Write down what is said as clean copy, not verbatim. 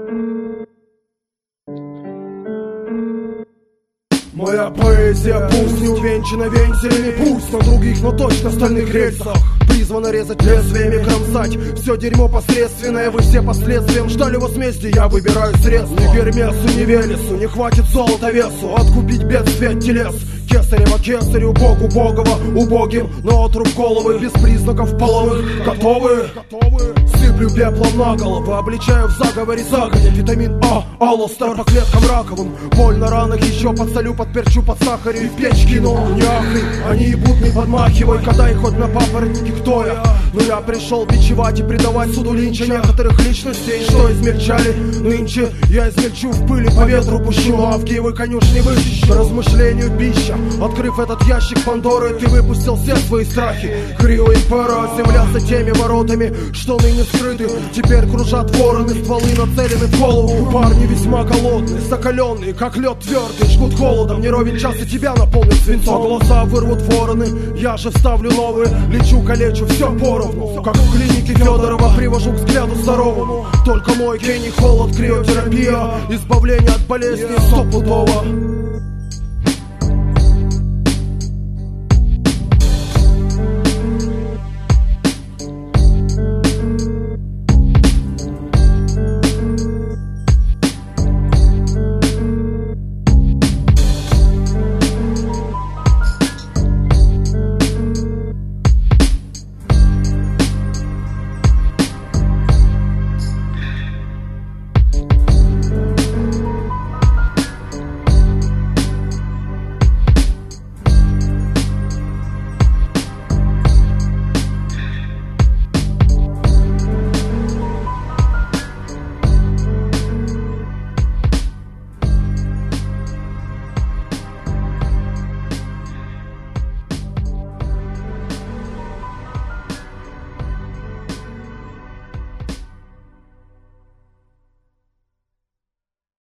Моя поэзия пусть не увенчана вензелями, пусть на других, но точно стальных рельсах. Призвана резать лезвиями, кромсать все дерьмо посредственное. Вы все последствиям ждали возмездия, я выбираю средства. Ни Гермесу, ни Велесу не хватит золота весу откупить бедствие от телес. Кесарева кесарю, богу богово, убогим, но отруб головы без признаков половых. Готовы? Сыплю пеплом на голову, обличаю в заговоре загоня. Витамин А, аллостер по клеткам раковым. Боль на ранах еще подсолю, подперчу, подсахарю и в печь кину. Не ахай, они ебут, не подмахивай, кадай хоть на папоротники, кто я? Но я пришел бичевать и предавать суду линча некоторых личностей, что измельчали. Нынче я измельчу в пыли, по ветру пущу, а в Авгиевы конюшни вычищу. Размышлению пища. Открыв этот ящик Пандоры, ты выпустил все свои страхи. Крио Импера, земля за теми воротами, что ныне скрыты. Теперь кружат вороны, стволы нацелены в голову. Парни весьма голодные, закаленные, как лед твердый, жгут холодом, не ровен час и тебя наполнит свинцом. Глаза вырвут вороны, я же вставлю новые. Лечу, калечу, все поровну, как в клинике Федорова. Привожу к взгляду здоровому. Только мой гений холод, криотерапия, избавление от болезней стопудово.